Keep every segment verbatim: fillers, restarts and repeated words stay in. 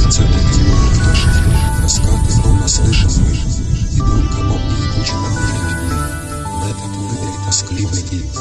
сердце поднимает дождь, раскаты грома слышны, идут голодные тучи над миром. В этот унылый тоскливый день.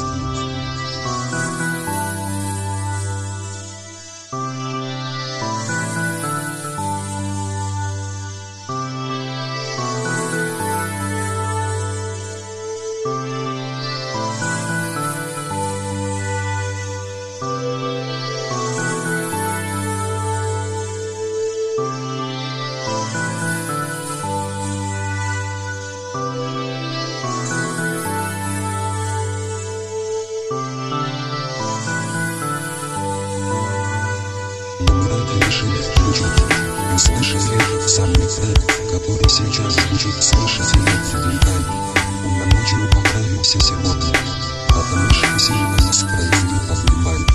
Не слышать ветров самый трек, который сейчас звучит, слышать электрикой. Умно ночью поправимся сегодня, потому что сильно настроение поднимает.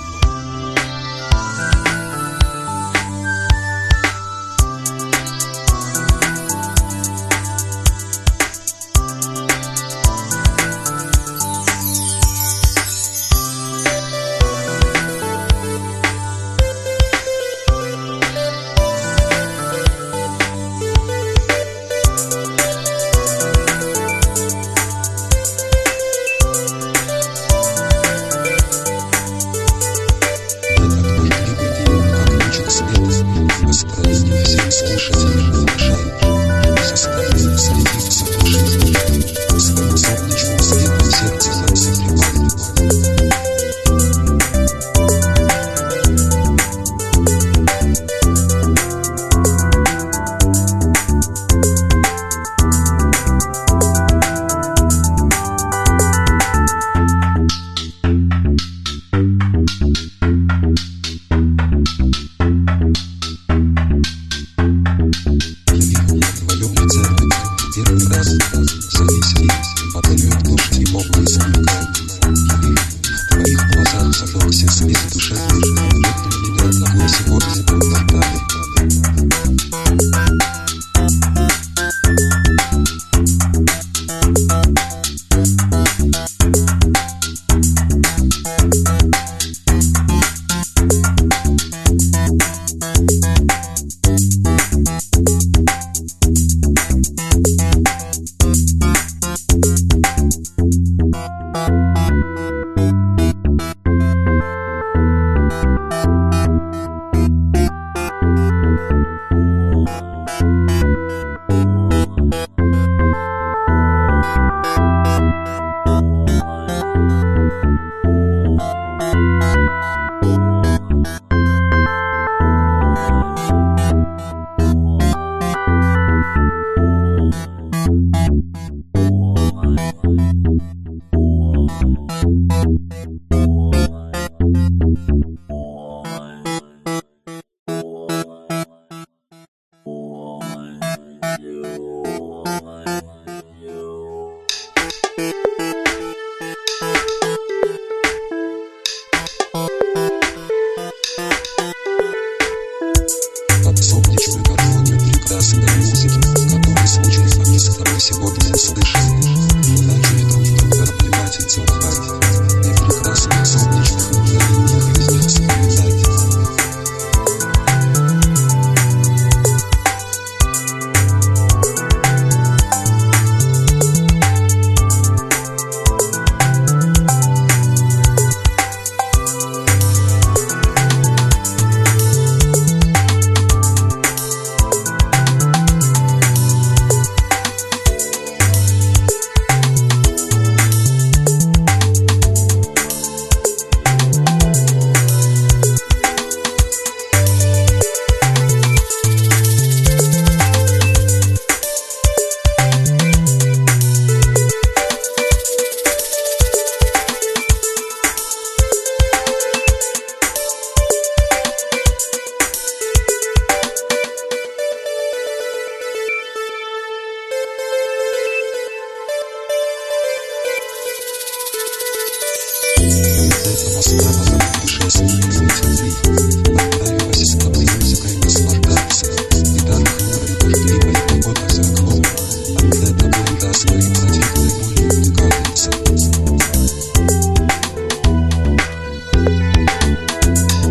Первый раз зависли, подает дождь и мокрый замыкает. В твоих глазах зажегся свет души, нет для меня такой сегодня поддали. Под солнечной гармонию прекрасной музыки, которая случайно мы с тобой сегодня слышим, иначе это трудно обнимать и целовать, и прекрасных солнечных мгновений жизни вспоминать. Этого слава путешествий земли, отправилась с тобой музыкой наслаждаться, и так хмурой дождливой погода за окном, а где-то когда своим затихлой болью утыкается.